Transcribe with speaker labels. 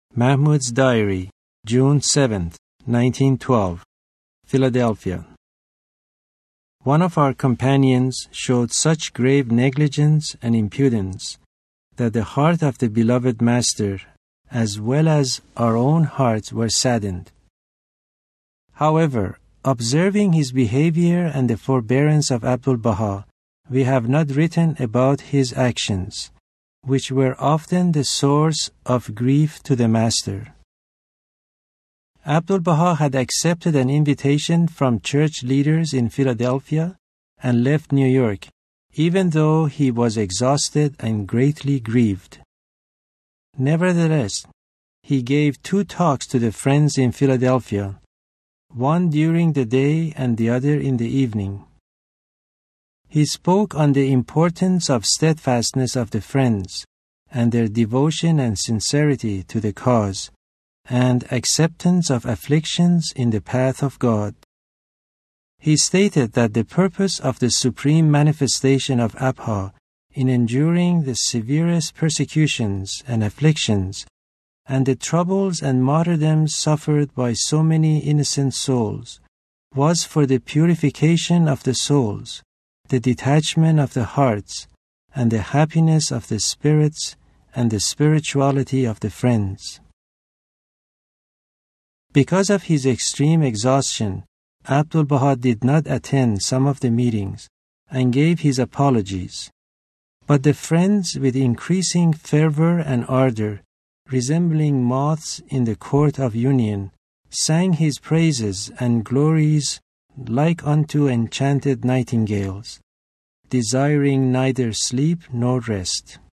Speaker 1: Mahmud's Diary, June 7, 1912, Philadelphia. One of our companions showed such grave negligence and impudence that the heart of the beloved Master, as well as our own hearts, were saddened. However, observing his behavior and the forbearance of Abdu'l-Baha, we have not written about his actions, which were often the source of grief to the Master. Abdu'l-Baha had accepted an invitation from church leaders in Philadelphia and left New York, even though he was exhausted and greatly grieved. Nevertheless, he gave 2 talks to the friends in Philadelphia, one during the day and the other in the evening. He spoke on the importance of steadfastness of the friends and their devotion and sincerity to the cause, and acceptance of afflictions in the path of God. He stated that the purpose of the supreme manifestation of Abha in enduring the severest persecutions and afflictions and the troubles and martyrdoms suffered by so many innocent souls was for the purification of the souls, the detachment of the hearts, and the happiness of the spirits and the spirituality of the friends. Because of his extreme exhaustion, Abdu'l-Baha did not attend some of the meetings and gave his apologies. But the friends, with increasing fervor and ardor, resembling moths in the court of union, sang his praises and glories like unto enchanted nightingales, desiring neither sleep nor rest.